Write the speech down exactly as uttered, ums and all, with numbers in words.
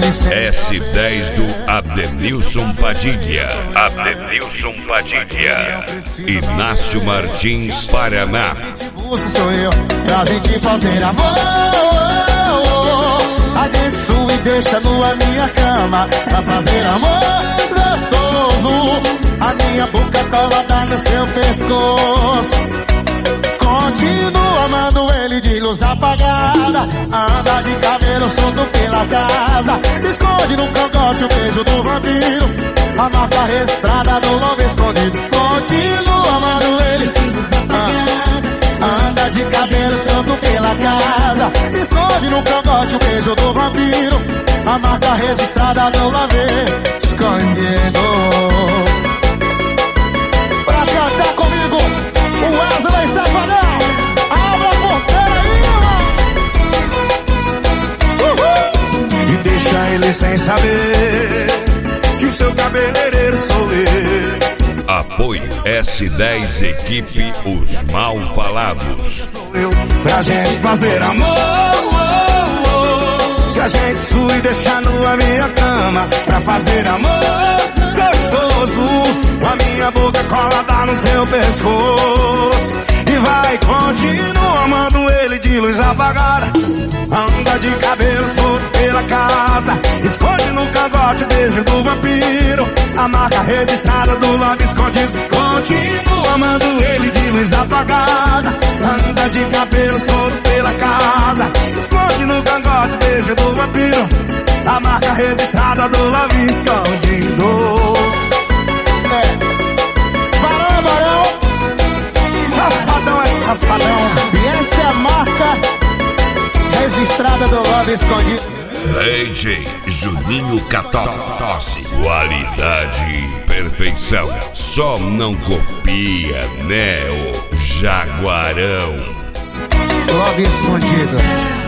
S dez do Adenilson Padilha. Adenilson Padilha. Inácio Martins, Paraná. Sou eu, pra gente fazer amor. A gente sua e deixa nua minha cama pra fazer amor gostoso. A minha boca colada no seu pescoço. Continua amando ele de luz apagada. Anda de cabelo solto pela casa. Esconde no cangote o beijo do vampiro. A marca registrada do lobo escondido. Continua amando ele de luz apagada. Anda de cabelo solto pela casa. Esconde no cangote o beijo do vampiro. A marca registrada do lobo escondido. Pra cantar comigo, o Wesley Safadão. Abre a porteira aí, uhul. E deixa ele sem saber que o seu cabeleireiro sou eu. Apoio S dez Equipe Os Mal Falados. Eu, pra gente fazer amor, oh, oh, que a gente sua e deixar nua minha cama pra fazer amor gostoso. Com a minha boca colada no seu pescoço. E vai continuar amando ele de luz apagada. Anda de cabelo solto pela casa. Esconde no cangote o beijo do vampiro. A marca registrada do logo escondido. Continua amando ele de luz apagada. Anda de cabelo solto pela casa. Esconde no cangote o beijo do vampiro. A marca registrada do logo escondido. É. Barão, barão. Safadão é safadão. E essa é a marca registrada do Love Escondido. D J Juninho Catose. Qualidade e perfeição. Só não copia, né, o Jaguarão. Love Escondido.